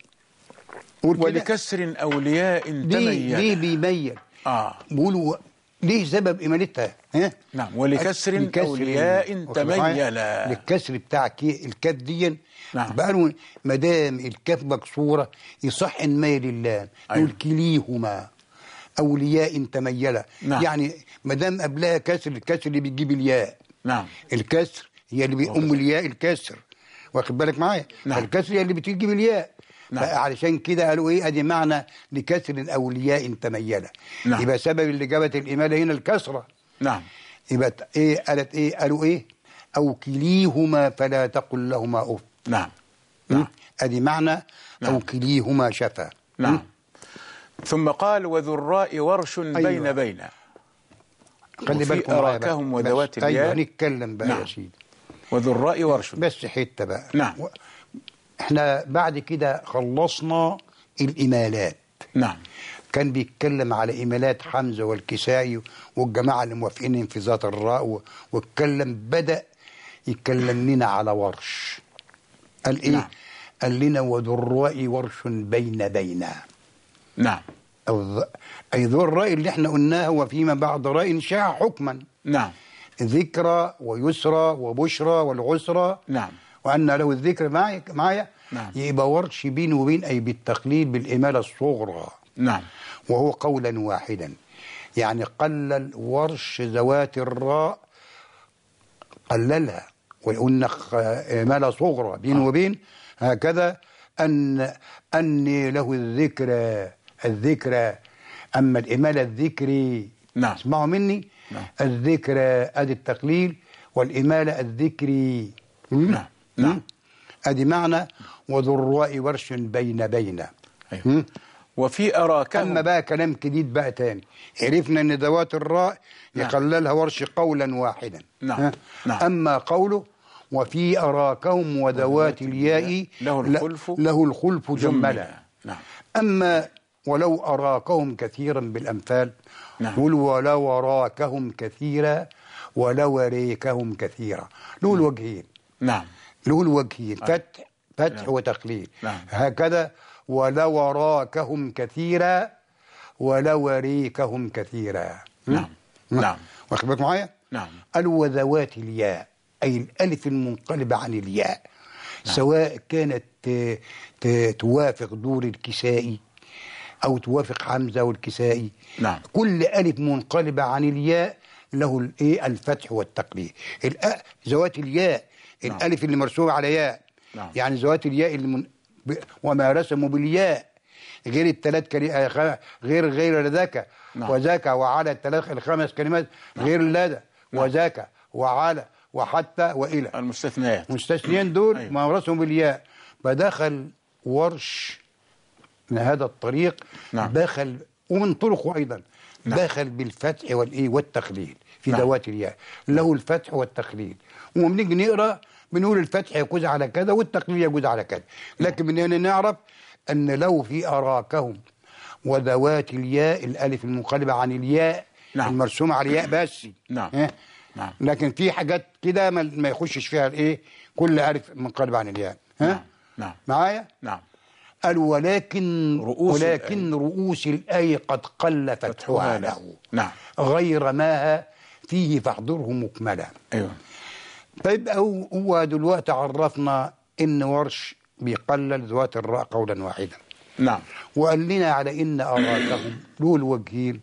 ولكسر أولياء تميل. ليه بيميل؟ بيقولوا ليه سبب إمالتها؟ ها؟ نعم. ولكسر أولياء تميل. للكسر بتاع الكاف دي. نعم. بقالوا ما دام الكاف مكسورة يصح نميل اللام. أيوة. يقول كليهما أولياء تميلة. نعم. يعني ما دام قبلها كسر، الكسر اللي بيجيب الياء. نعم. الكسر هي اللي بيقوم الياء الكسر. واخد بالك معايا؟ نعم. الكسر هي اللي بتجيب الياء. نعم. علشان كده قالوا ايه؟ ادي معنى لكسر الاولياء تميله. نعم. يبقى سبب اللي جابت الاماله هنا الكسره. نعم. يبقى ايه؟ قالت ايه؟ قالوا ايه؟ او كليهما فلا تقل لهما اف. نعم. نعم. ادي معنى. نعم. او كليهما شفا. نعم. ثم قال وذو الراء ورش أيوة. بين خلي بالكم أراكهم وذوات الياء. ايوه هنتكلم بقى. نعم. يا سيدي وذو الراء ورش بس حته بقى. نعم. احنا بعد كده خلصنا الإمالات. نعم. كان بيتكلم على إمالات حمزة والكسائي والجماعة اللي موافقين في ذات الراء، بدأ يتكلم لنا على ورش. قال إيه؟ نعم. قال لنا وذو الراء ورش بين. نعم. أي ذو الراء اللي احنا قلناه هو فيما بعد راء شاع حكما. نعم. ذكرى ويسرى وبشرى والعسرى. نعم. وأن له الذكر معايا. نعم. يبقى ورش بين وبين أي بالتقليد بالإمالة الصغرى. نعم. وهو قولا واحدا. يعني قلل ورش ذوات الراء، قللها وقلنا إمالة صغرى بين وبين. هكذا أني له الذكرى. أما الإمالة الذكري. نعم. اسمعوا مني. نعم. الذكرى أدي التقليل والإمالة الذكري. نعم. نعم. أدي معنى وذو الراء ورش بين. أيوة. وفي أراكهم. أما بقى كلام جديد بقى تاني. عرفنا أن ذوات الراء يقللها ورش قولا واحدا. نعم. نعم. أما قوله وفي أراكهم وذوات الياء له الخلف جملا. نعم. أما ولو أراكهم كثيرا بالأمثال. نعم. قل ولو أراكهم كثيرا ولو أريكهم كثيرا. له الوجهين. نعم. له الوجهين. فتح وتقليل. نعم. هكذا ولو أراكهم كثيرا ولو أريكهم كثيرا. نعم. نعم. واخد بالك معايا؟ نعم. قالوا وذوات الياء أي الألف المنقلبة عن الياء. نعم. سواء كانت توافق دور الكسائي أو توافق حمزة والكسائي. نعم. كل ألف منقلبة عن الياء له الفتح والتقليل. ذوات الياء الألف اللي مرسومة على ياء. نعم. يعني ذوات الياء اللي وما رسموا بالياء غير الثلاث غير ذاك. نعم. وذاك وعلى الخمس كلمات. نعم. غير لدى. نعم. وذاك وعلى وحتى وإلى المستثنيين دول. أيوة. ما رسموا بالياء. فدخل ورش من هذا الطريق. نعم. دخل ومن طرقه أيضا. نعم. دخل بالفتح والتقليل في نعم. ذوات الياء. له الفتح والتقليل. وبنيجي نقرأ بنقول الفتح يجوز على كذا والتقليل يجوز على كذا. لكن من هنا نعرف أن لو في أراكهم وذوات الياء الألف المنقلبة عن الياء نعم. المرسومة على الياء بس. نعم. نعم. لكن في حاجات كده ما يخشش فيها الايه كل ألف منقلب عن الياء. نعم. نعم. معايا؟ نعم. قال ولكن رؤوس الآية قد قل فتحها له. نعم. غير ما فيه فاحضره مكملا. ايوه. طيب هو دلوقتي عرفنا ان ورش بيقلل ذوات الراء قولا واحدا. نعم. وقال لنا على ان اراكهم له الوجهين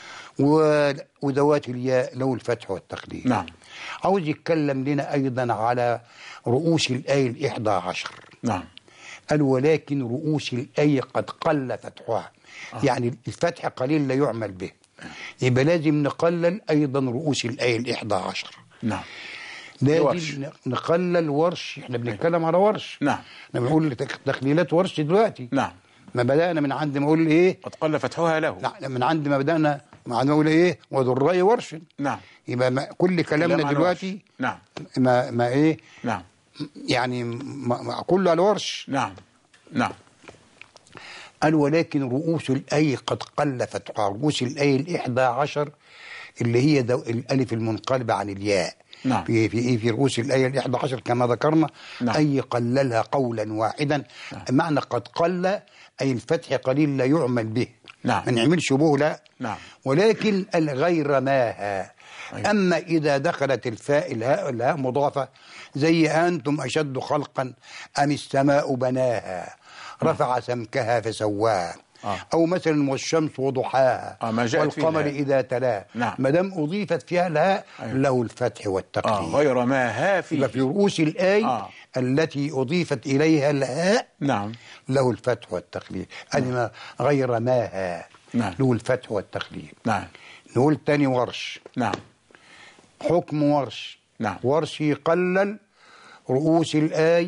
وذوات الياء له الفتح والتقليل. نعم. عاوز يتكلم لنا ايضا على رؤوس الآية 11. نعم. قال ولكن رؤوس الآية قد قل فتحها. يعني الفتح قليل لا يعمل به. يبقى لازم نقلل ايضا رؤوس الآية 11. نعم. لازم نقلل ورش. احنا بنتكلم على ورش. نعم. احنا بنقول تخليلات ورش دلوقتي. نعم. ما بدأنا من عند ما اقول ايه قد قل فتحها له. لا، من عند ما بدأنا ما نقول ايه وذو الرأي ورش. نعم. يبقى كل كلامنا دلوقتي نعم ما ايه نعم يعني كله على ورش. نعم. نعم. قال ولكن رؤوس الآية قد قل فتحها. رؤوس الآية 11 اللي هي الألف المنقلبة عن الياء. نعم. في رؤوس الآية 11 كما ذكرنا. نعم. أي قللها قولا واحدا. نعم. معنى قد قل أي الفتح قليل لا يعمل به. نعم. ما نعملش به لا. نعم. ولكن الغير ماها. أيوة. أما إذا دخلت الفاء الهاء مضافة زي أنتم أشد خلقا أم السماء بناها رفع سمكها فسواها. أو مثلا والشمس وضحاها والقمر إذا تلاها. نعم. ما دام أضيفت فيها الهاء. أيوة. له الفتح والتقليل. غير ما ها فيه. في رؤوس الآية التي أضيفت إليها الهاء. نعم. له الفتح والتقليل. أدنى غير ماها. نعم. له الفتح والتقليل. نعم. نقول تاني ورش. نعم. حكم ورش. نعم. ورش يقلل رؤوس الآية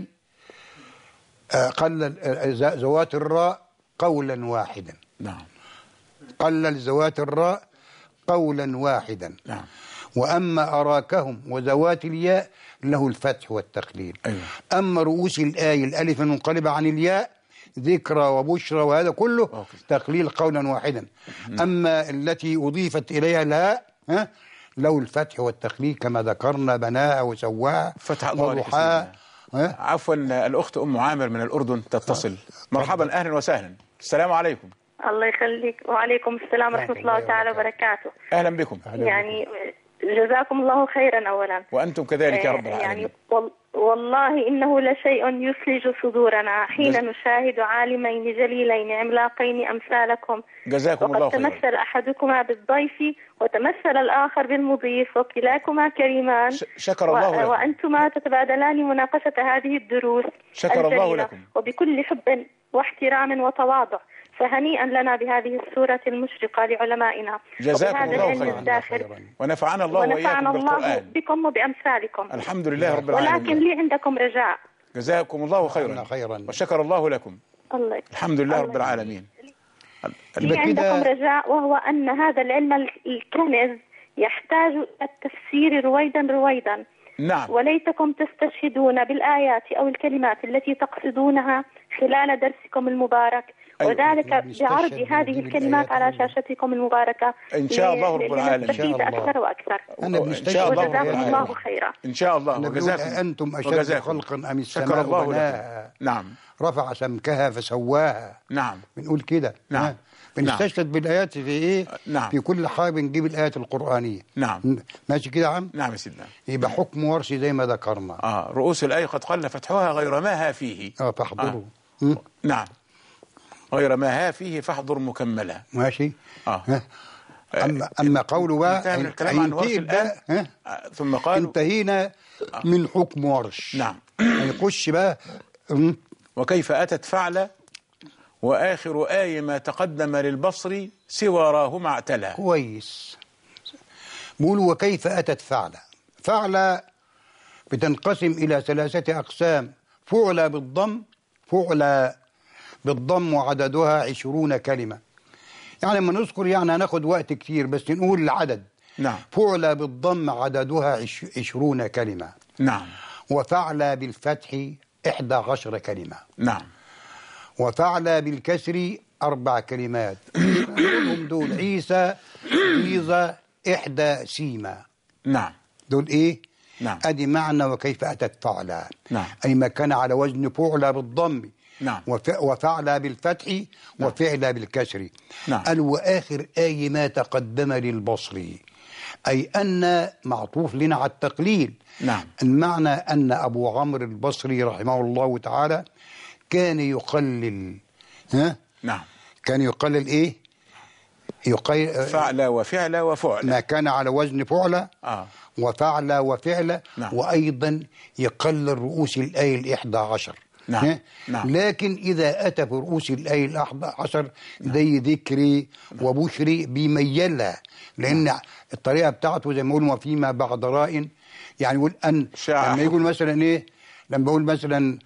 قلل ذوات الراء قولا واحدا. نعم. قلل ذوات الراء قولا واحدا. نعم. وأما أراكهم وذوات الياء له الفتح والتقليل. أيوة. أما رؤوس الآية الألف المنقلبة عن الياء ذكرى وبشرى وهذا كله تقليل قولا واحدا. أما التي أضيفت إليها الهاء له الفتح والتقليل كما ذكرنا بناها وسواها فتح الله وضحاها. عفوا الأخت أم عامر من الأردن تتصل. مرحبا أهلا وسهلا. السلام عليكم. الله يخليك. وعليكم السلام ورحمة الله تعالى وبركاته. أهلا بكم. يعني جزاكم الله خيرا أولا. وأنتم كذلك يا رب العالمين. يعني والله إنه لشيء يثلج صدورنا حين نشاهد عالمين جليلين عملاقين أمثالكم. جزاكم الله خيرا. وقد تمثل أحدكما بالضيف وتمثل الآخر بالمضيف وكلاكما كريمان. شكر الله لكم. وأنتما تتبادلان مناقشة هذه الدروس. شكر الله لكم. وبكل حب واحترام وتواضع. فهنيئا لنا بهذه السورة المشرقة لعلمائنا. جزاكم الله خيرا. ونفعنا الله وإياكم بالقرآن. بكم وبأمثالكم. الحمد لله رب العالمين. ولكن لي عندكم رجاء. جزاكم الله خيرا. وشكر الله لكم. الله. الحمد لله رب العالمين. لي عندكم رجاء وهو أن هذا العلم الكنز يحتاج إلى التفسير رويدا. نعم. وليتكم تستشهدون بالآيات أو الكلمات التي تقصدونها خلال درسكم المبارك. وذلك بعرض هذه الكلمات على شاشتكم المباركة إن شاء الله رب العالمين. نستفيد أكثر وأكثر. إن شاء الله وجزاكم الله خيرا. إن شاء الله. وجزاكم. أنتم أشد خلقا أم السماء بناها. نعم. رفع سمكها فسواها. نعم. بنقول كده. نعم. بنستشهد بالآيات في إيه؟ نعم. في كل حاجة بنجيب الآيات القرآنية. نعم. ماشي كده يا عم؟ نعم يا سيدنا. يبقى حكم ورشي زي ما ذكرنا. رؤوس الآية قد قل فتحها غير ما ها فيه. فاحضروا. نعم. غير ما ها فيه فاحضر مكملا. ماشي. أما قوله بقى ثم قال انتهينا من حكم ورش. نعم. هيخش بقى وكيف أتت فعل وآخر آية ما تقدم للبصر سوى راهما اعتلى. كويس. بقول وكيف أتت فعل بتنقسم إلى 3 أقسام. فعل بالضم وعددها 20 كلمة. يعني لما نذكر يعني هناخد وقت كتير بس نقول العدد. نعم. فعل بالضم عددها 20 كلمة. نعم. وفعل بالفتح 11 كلمة. نعم. وفعل بالكسر 4 كلمات. نقولهم دول عيسى، عيزة، إحدى سيما. نعم. دول إيه؟ نعم. أدي معنى وكيف أتت فعلا. نعم. أي ما كان على وزن فعلى بالضم. نعم. وفعل بالفتح. نعم. وفعل بالكسر. نعم. قال وآخر آية ما تقدم للبصري، أي أن معطوف لنا على التقليل. نعم. المعنى أن أبو عمرو البصري رحمه الله تعالى كان يقلل. نعم. كان يقلل إيه؟ فعل وفعل وفعل، ما كان على وزن فعل وفعل وفعل. نعم. وأيضا يقلل رؤوس الآية 11. نعم. نعم. لكن إذا أتى برؤوس الآية 11 زي ذكري وبشري بيميلها، لأن الطريقة بتاعته زي ما يقول وفيما بعد راء، يعني يقول أن لما يقول مثلا إيه، لما بقول مثلا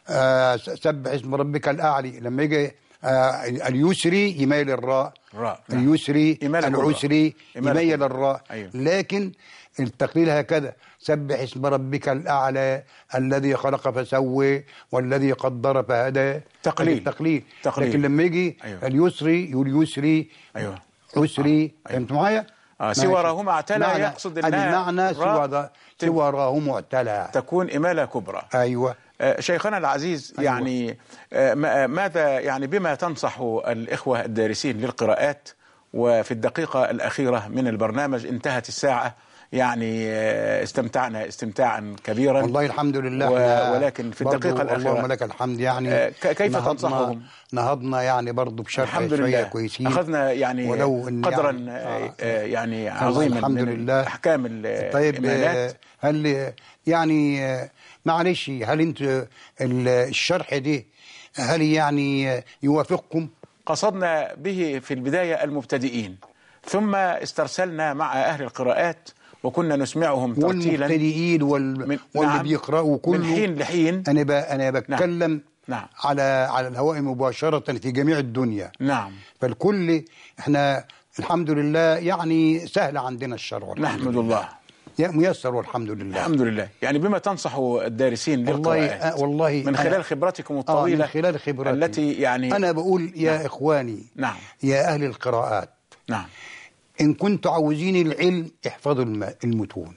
سبح اسم ربك الأعلى، لما يجي اليسري يميل الراء، اليسري العسري يميل الراء. أيوه. لكن التقليل هكذا سبح اسم ربك الأعلى الذي خلق فسوى والذي قدر فهدى. تقليل. لكن لما يجي اليسري يقول يسري. أيوه. عسري. فهمت معايا؟ سوى راهما اعتلى، يقصد المعنى سوى راهما اعتلى تكون إمالة كبرى. أيوه. شيخنا العزيز، أيوة. يعني ماذا يعني بما تنصح الإخوة الدارسين للقراءات؟ وفي الدقيقة الأخيرة من البرنامج انتهت الساعة، يعني استمتعنا استمتاعا كبيرا والله الحمد لله. ولكن في الدقيقة الأخيرة اللهم لك الحمد، يعني كيف تنصحهم؟ نهضنا يعني برضه بشرح شوية كويسين، أخذنا يعني قدرا يعني عظيما الحمد لله أحكام الإيمانات. هل يعني معلش، هل انت الشرح ده هل يعني يوافقكم؟ قصدنا به في البداية المبتدئين، ثم استرسلنا مع أهل القراءات وكنا نسمعهم ترتيلا، والمبتدئين واللي بيقرأوا كله من حين لحين. أنا بتكلم نعم. على الهواء مباشرة في جميع الدنيا. نعم. فالكل احنا الحمد لله يعني سهل عندنا الشرع، نحمد الله، ميسر والحمد لله. الحمد لله. يعني بما تنصح الدارسين للقراءات والله من خلال خبرتكم الطويلة، من خلال خبرتي التي يعني أنا بقول يا إخواني، نعم، يا أهل القراءات، نعم، إن كنتوا عاوزين العلم احفظوا المتون.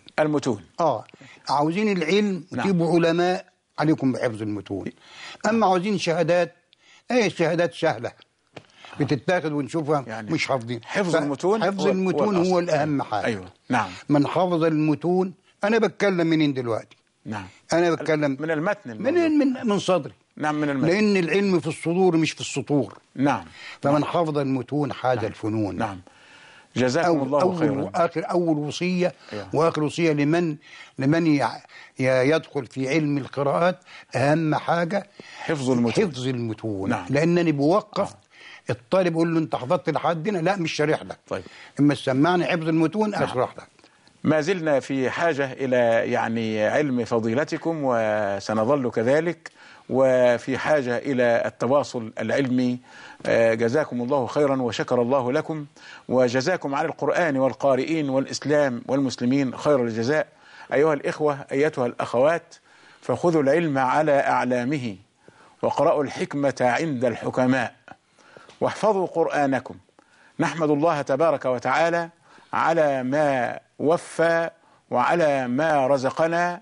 عاوزين العلم تجيبوا علماء عليكم بحفظ المتون. أما عاوزين شهادات، الشهادات سهلة بتتاخد ونشوفها، يعني مش حافظين. حفظ المتون هو الأهم حاجة. أيوة. نعم. من حفظ المتون، أنا بتكلم منين دلوقتي؟ نعم. أنا بتكلم من المتن، من صدري. نعم، من المتن، لأن العلم في الصدور مش في السطور. نعم. فمن حفظ المتون حاز الفنون. نعم. جزاكم الله خيرا. أول وصية، وآخر وصية لمن يدخل في علم القراءات، أهم حاجة حفظ المتون. نعم. لأنني بوقف الطالب يقول له أنت حفظت لحد هنا؟ لا، مش شارح لك. طيب. إما تسمعني حفظ المتون أشرح لك. ما زلنا في حاجة إلى يعني علم فضيلتكم، وسنظل كذلك، وفي حاجة إلى التواصل العلمي. جزاكم الله خيرا وشكر الله لكم، وجزاكم عن القرآن والقارئين والإسلام والمسلمين خير الجزاء. أيها الإخوة، أيتها الأخوات، فخذوا العلم على أعلامه، وقرأوا الحكمة عند الحكماء، واحفظوا قرآنكم. نحمد الله تبارك وتعالى على ما وفى وعلى ما رزقنا.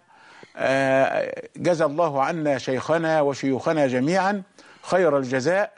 جزى الله عنا شيخنا وشيوخنا جميعا خير الجزاء،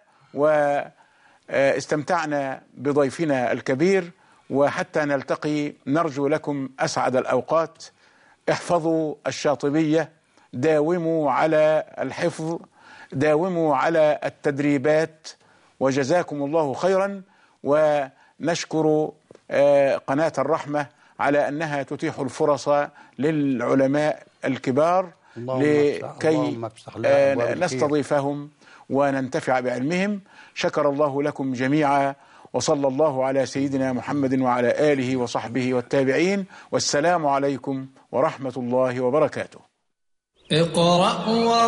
واستمتعنا بضيفنا الكبير، وحتى نلتقي نرجو لكم أسعد الأوقات. احفظوا الشاطبية، داوموا على الحفظ، داوموا على التدريبات، وجزاكم الله خيرا. ونشكر قناة الرحمة على أنها تتيح الفرص للعلماء الكبار لكي نستضيفهم وننتفع بعلمهم. شكر الله لكم جميعا، وصلى الله على سيدنا محمد وعلى آله وصحبه والتابعين، والسلام عليكم ورحمة الله وبركاته. اقرأ